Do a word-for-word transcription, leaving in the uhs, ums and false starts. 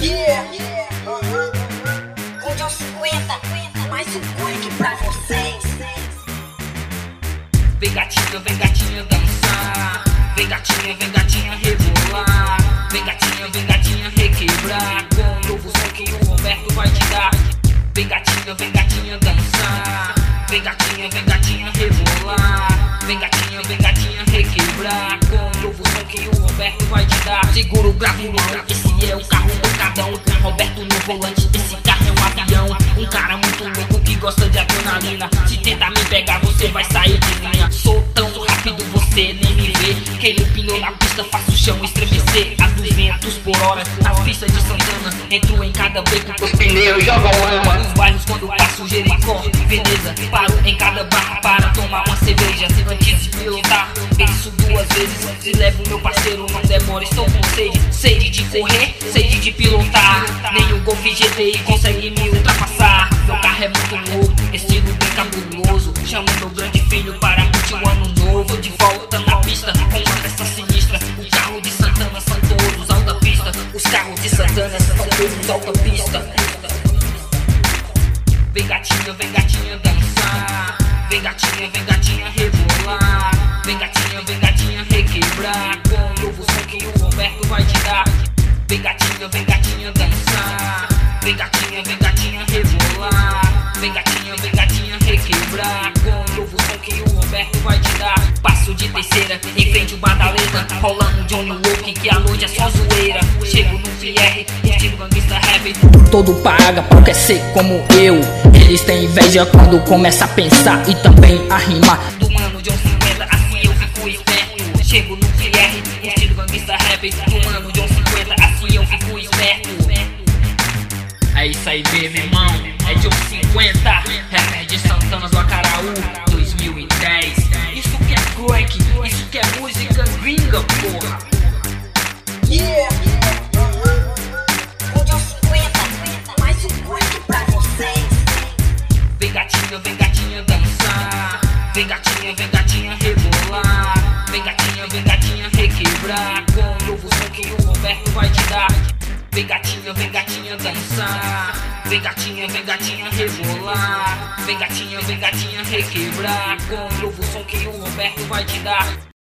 Yeah, yeah, uhum. Com John cinquenta, mais um quick pra vocês. Vem gatinha, vem gatinha dançar. Vem gatinha, vem gatinha rebolar. Vem gatinha, vem gatinha requebrar. Com um novo som que o Roberto vai te dar. Vem gatinha, vem gatinha dançar. Vem gatinha, vem gatinha rebolar. Vem gatinha, vem gatinha requebrar. Com um novo som que o Roberto vai te dar. Segura o gravulão, esse é o carro pancadão. Com Roberto no volante, esse carro é um avião. Um cara muito louco que gosta de adrenalina. Se tentar me pegar, você vai sair de linha. Sou tão rápido, você nem me vê. Querer pneu na pista, faço o chão estremecer. A duzentos por hora, nas pistas de Santana. Entro em cada beco, os pneus jogam lama. Nos bairros quando passo Jericó, Veneza. Paro em cada barra para tomar uma cerveja. Antes de pilotar, penso duas vezes. Se levo meu parceiro, não demora, estou com sede. Sede de correr, sede de pilotar. Nem o Golf G T I consegue me ultrapassar. Meu carro é muito louco, estilo bem cabuloso. Chamo meu grande filho para curtir o ano novo. De volta na pista, com uma festa sinistra. O carro de Santana são todos alta pista. Os carros de Santana são todos alta pista. Vem gatinha, vem gatinha dançar. Vem gatinha, vem gatinha rebolar. Vem gatinha, vem gatinha requebrar. Com um novo som que o Roberto vai te dar. Vem gatinha, vem gatinha dançar. Vem gatinha, vem gatinha rebolar. Vem gatinha, vem gatinha requebrar. Com um novo som que o Roberto vai te dar. Passo de terceira, em frente o Badaleta. Rolando Johnny Walker, que a noite é só zoeira. Chego no P R, estilo gangsta rap. Todo paga pau quer ser como eu. Eles têm inveja quando começa a pensar e também a rimar. Do mano John cinquenta, assim eu fico esperto. Chego no P R, estilo gangsta rap. Do mano John cinquenta, assim eu fico esperto. É isso aí mesmo, irmão. É John cinquenta, rapper de Santana do Acaraú, dois mil e dez. Isso que é crank, isso que é música gringa, porra. Yeah, uhum. Com John cinquenta, mais um quick pra vocês. Vem gatinha, vem gatinha dançar. Vem gatinha, vem gatinha rebolar. Vem gatinha, vem gatinha requebrar. Com um novo som que o Roberto vai te dar. Vem gatinha, vem gatinha dançar. Vem gatinha, vem gatinha rebolar. Vem gatinha, vem gatinha requebrar. Com um novo som que o Roberto vai te dar.